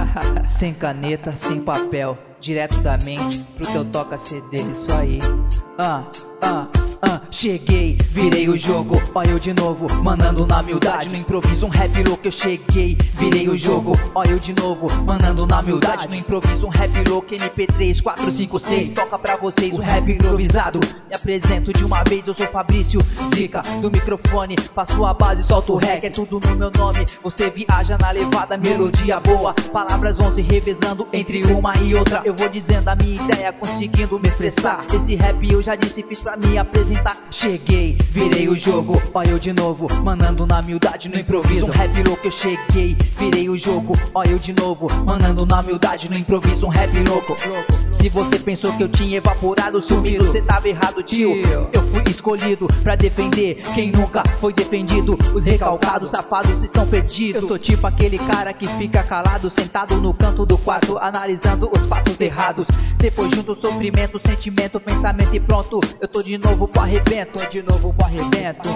Sem caneta, sem papel, direto da mente pro teu toca CD, isso aí. Cheguei, virei o jogo, ó eu de novo, mandando na humildade, no improviso um rap louco. Eu cheguei, virei o jogo, ó eu de novo, mandando na humildade, no improviso um rap louco. MP3, 456, toca pra vocês um rap improvisado. Me apresento de uma vez, eu sou Fabrício Zica, do microfone, passo a base, solto o rec, é tudo no meu nome. Você viaja na levada, melodia boa, palavras vão se revezando entre uma e outra. Eu vou dizendo a minha ideia, conseguindo me expressar. Esse rap eu já disse, fiz pra me apresentar. Cheguei, virei o jogo, ó eu de novo, mandando na humildade, no improviso um rap louco. Eu cheguei, virei o jogo, ó eu de novo, mandando na humildade, no improviso um rap louco. Se você pensou que eu tinha evaporado, sumido, cê tava errado, tio. Eu fui escolhido pra defender quem nunca foi defendido. Os recalcados, safados estão perdidos. Eu sou tipo aquele cara que fica calado, sentado no canto do quarto, analisando os fatos errados. Depois junto sofrimento, sentimento, pensamento e pronto, eu tô de novo pro arrebento, de novo pro arrebento.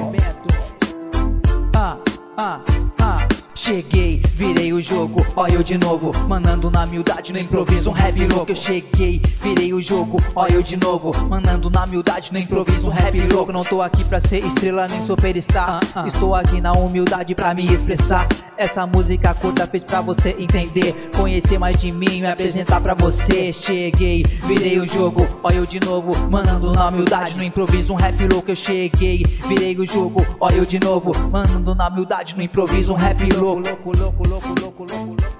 Cheguei, virei o jogo, ó eu de novo, mandando na humildade, no improviso um rap louco. Eu cheguei, virei o jogo, ó eu de novo, mandando na humildade, no improviso um rap louco. Não tô aqui pra ser estrela nem superstar, estou aqui na humildade pra me expressar. Essa música curta fez pra você entender, conhecer mais de mim, me apresentar pra você. Cheguei, virei o jogo, ó eu de novo, mandando na humildade, no improviso um rap louco. Eu cheguei, virei o jogo, ó eu de novo, mandando na humildade, no improviso um rap louco. Louco, louco, louco, louco, louco, louco.